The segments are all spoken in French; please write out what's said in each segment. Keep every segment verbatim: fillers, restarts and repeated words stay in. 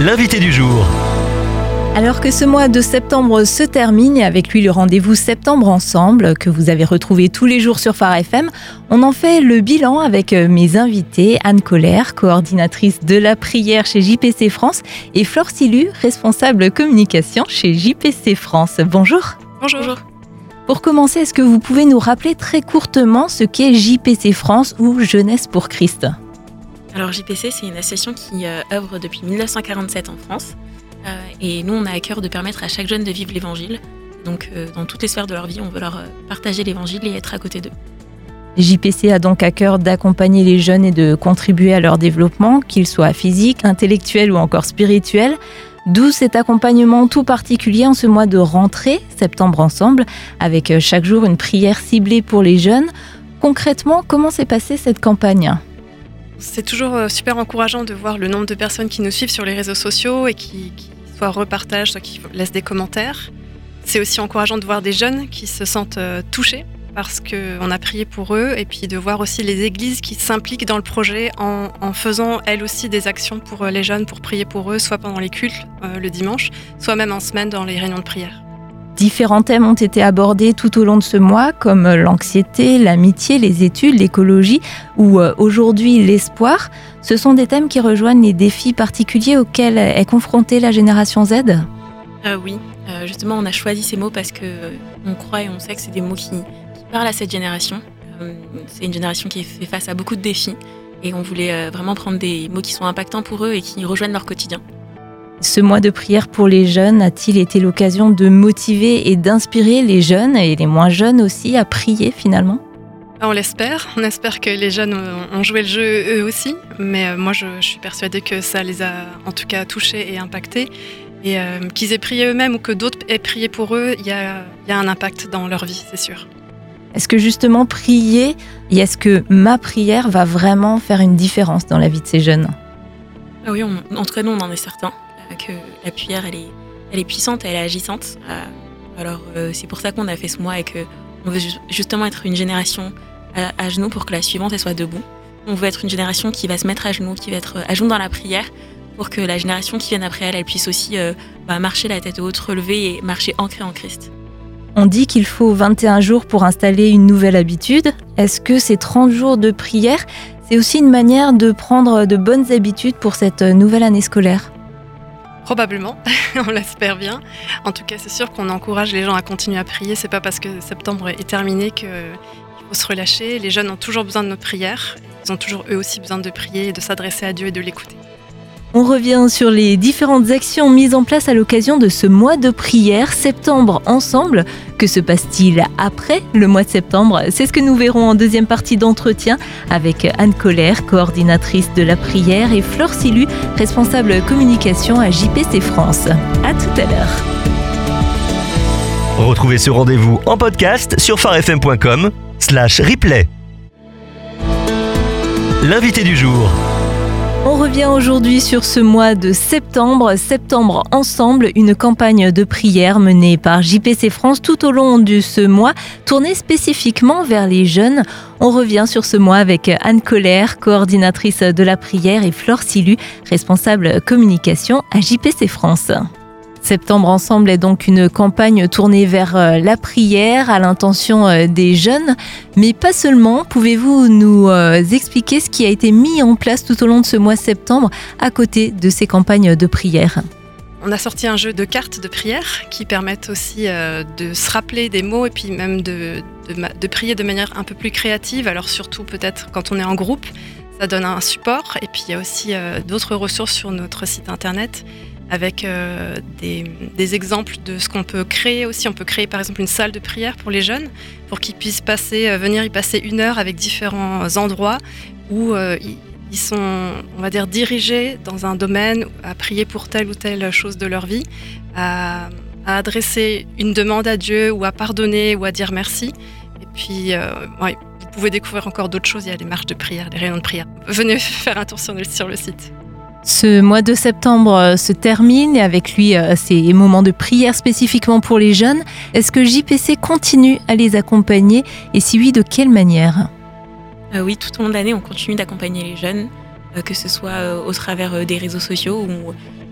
l'invité du jour. Alors que ce mois de septembre se termine et avec lui le rendez-vous Septembre Ensemble que vous avez retrouvé tous les jours sur Phare F M, on en fait le bilan avec mes invités Anne Colère, coordinatrice de la prière chez J P C France et Flore Silu, responsable communication chez J P C France. Bonjour. Bonjour. Pour commencer, est-ce que vous pouvez nous rappeler très courtement ce qu'est J P C France ou Jeunesse pour Christ ? Alors J P C, c'est une association qui euh, œuvre depuis dix-neuf cent quarante-sept en France. Euh, et nous, on a à cœur de permettre à chaque jeune de vivre l'évangile. Donc, euh, dans toutes les sphères de leur vie, on veut leur euh, partager l'évangile et être à côté d'eux. J P C a donc à cœur d'accompagner les jeunes et de contribuer à leur développement, qu'ils soient physiques, intellectuels ou encore spirituels. D'où cet accompagnement tout particulier en ce mois de rentrée, Septembre Ensemble, avec chaque jour une prière ciblée pour les jeunes. Concrètement, comment s'est passée cette campagne ? C'est toujours super encourageant de voir le nombre de personnes qui nous suivent sur les réseaux sociaux et qui, qui soit repartagent, soit qui laissent des commentaires. C'est aussi encourageant de voir des jeunes qui se sentent touchés parce qu'on a prié pour eux et puis de voir aussi les églises qui s'impliquent dans le projet en, en faisant elles aussi des actions pour les jeunes, pour prier pour eux, soit pendant les cultes euh, le dimanche, soit même en semaine dans les réunions de prière. Différents thèmes ont été abordés tout au long de ce mois, comme l'anxiété, l'amitié, les études, l'écologie ou aujourd'hui l'espoir. Ce sont des thèmes qui rejoignent les défis particuliers auxquels est confrontée la génération Z ? euh, Oui, euh, justement on a choisi ces mots parce qu'on euh, croit et on sait que c'est des mots qui, qui parlent à cette génération. Euh, c'est une génération qui fait face à beaucoup de défis et on voulait euh, vraiment prendre des mots qui sont impactants pour eux et qui rejoignent leur quotidien. Ce mois de prière pour les jeunes a-t-il été l'occasion de motiver et d'inspirer les jeunes et les moins jeunes aussi à prier finalement ? On l'espère, on espère que les jeunes ont joué le jeu eux aussi, mais moi je, je suis persuadée que ça les a en tout cas touchés et impactés. Et euh, qu'ils aient prié eux-mêmes ou que d'autres aient prié pour eux, il y a, y a un impact dans leur vie, c'est sûr. Est-ce que justement prier, et est-ce que ma prière va vraiment faire une différence dans la vie de ces jeunes ? Ah oui, on, en tout cas nous on en est certain. Que la prière, elle est, elle est puissante, elle est agissante. Euh, alors, euh, c'est pour ça qu'on a fait ce mois et qu'on veut ju- justement être une génération à, à genoux pour que la suivante, elle soit debout. On veut être une génération qui va se mettre à genoux, qui va être à genoux dans la prière pour que la génération qui vient après elle, elle puisse aussi euh, bah, marcher la tête haute, relever et marcher ancrée en Christ. On dit qu'il faut vingt et un jours pour installer une nouvelle habitude. Est-ce que ces trente jours de prière, c'est aussi une manière de prendre de bonnes habitudes pour cette nouvelle année scolaire ? Probablement, on l'espère bien. En tout cas, c'est sûr qu'on encourage les gens à continuer à prier. C'est pas parce que septembre est terminé qu'il faut se relâcher. Les jeunes ont toujours besoin de notre prière. Ils ont toujours eux aussi besoin de prier et de s'adresser à Dieu et de l'écouter. On revient sur les différentes actions mises en place à l'occasion de ce mois de prière, Septembre Ensemble. Que se passe-t-il après le mois de septembre ? C'est ce que nous verrons en deuxième partie d'entretien avec Anne Colère, coordinatrice de la prière, et Flore Silu, responsable communication à J P C France. À tout à l'heure. Retrouvez ce rendez-vous en podcast sur pharefm point com slash replay. L'invité du jour. On revient aujourd'hui sur ce mois de septembre, Septembre Ensemble, une campagne de prière menée par J P C France tout au long de ce mois, tournée spécifiquement vers les jeunes. On revient sur ce mois avec Anne Colère, coordinatrice de la prière, et Flore Silu, responsable communication à J P C France. Septembre Ensemble est donc une campagne tournée vers la prière à l'intention des jeunes, mais pas seulement. Pouvez-vous nous expliquer ce qui a été mis en place tout au long de ce mois de septembre à côté de ces campagnes de prière ? On a sorti un jeu de cartes de prière qui permettent aussi euh, de se rappeler des mots et puis même de, de, de prier de manière un peu plus créative. Alors surtout peut-être quand on est en groupe, ça donne un support. Et puis il y a aussi euh, d'autres ressources sur notre site internet avec euh, des, des exemples de ce qu'on peut créer aussi. On peut créer par exemple une salle de prière pour les jeunes, pour qu'ils puissent passer, euh, venir y passer une heure avec différents endroits où euh, ils, ils sont, on va dire, dirigés dans un domaine à prier pour telle ou telle chose de leur vie, à, à adresser une demande à Dieu ou à pardonner ou à dire merci. Et puis, euh, ouais, vous pouvez découvrir encore d'autres choses. Il y a les marches de prière, les réunions de prière. Venez faire un tour sur le, sur le site. Ce mois de septembre se termine et avec lui ces moments de prière spécifiquement pour les jeunes. Est-ce que J P C continue à les accompagner et si oui, de quelle manière ? euh, Oui, tout au long de l'année, on continue d'accompagner les jeunes, euh, que ce soit euh, au travers euh, des réseaux sociaux ou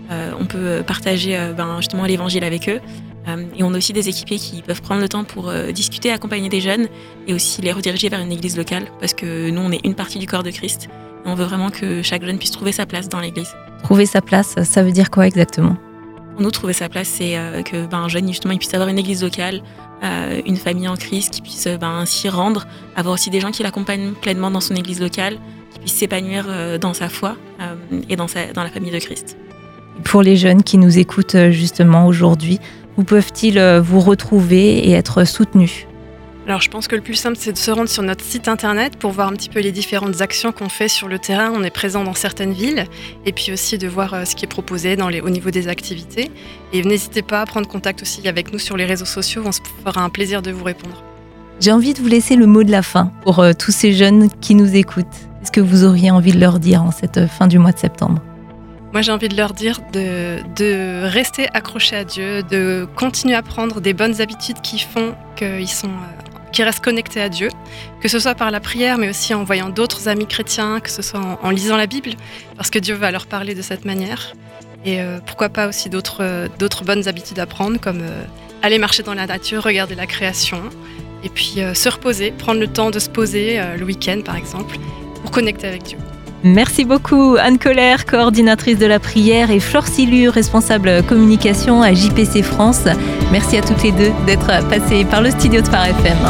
Euh, on peut partager euh, ben, justement l'évangile avec eux. Euh, et on a aussi des équipiers qui peuvent prendre le temps pour euh, discuter, accompagner des jeunes et aussi les rediriger vers une église locale parce que nous, on est une partie du corps de Christ. Et on veut vraiment que chaque jeune puisse trouver sa place dans l'église. Trouver sa place, ça veut dire quoi exactement ? Pour nous, trouver sa place, c'est euh, que ben, un jeune, justement, il puisse avoir une église locale, euh, une famille en Christ, qui puisse ben, s'y rendre, avoir aussi des gens qui l'accompagnent pleinement dans son église locale, qui puisse s'épanouir euh, dans sa foi euh, et dans, sa, dans la famille de Christ. Pour les jeunes qui nous écoutent justement aujourd'hui, où peuvent-ils vous retrouver et être soutenus ? Alors je pense que le plus simple, c'est de se rendre sur notre site internet pour voir un petit peu les différentes actions qu'on fait sur le terrain. On est présent dans certaines villes et puis aussi de voir ce qui est proposé dans les, au niveau des activités. Et n'hésitez pas à prendre contact aussi avec nous sur les réseaux sociaux, on se fera un plaisir de vous répondre. J'ai envie de vous laisser le mot de la fin pour euh, tous ces jeunes qui nous écoutent. Qu'est-ce que vous auriez envie de leur dire en cette fin du mois de septembre ? Moi, j'ai envie de leur dire de, de rester accrochés à Dieu, de continuer à prendre des bonnes habitudes qui font qu'ils sont, qu'ils restent connectés à Dieu, que ce soit par la prière, mais aussi en voyant d'autres amis chrétiens, que ce soit en, en lisant la Bible, parce que Dieu va leur parler de cette manière. Et euh, pourquoi pas aussi d'autres, d'autres bonnes habitudes à prendre, comme euh, aller marcher dans la nature, regarder la création, et puis euh, se reposer, prendre le temps de se poser euh, le week-end, par exemple, pour connecter avec Dieu. Merci beaucoup Anne Colère, coordinatrice de la prière, et Flore Silu, responsable communication à J P C France. Merci à toutes les deux d'être passées par le studio de Phare F M.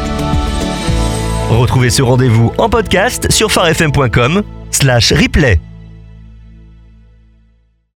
Retrouvez ce rendez-vous en podcast sur pharefm point com slash replay.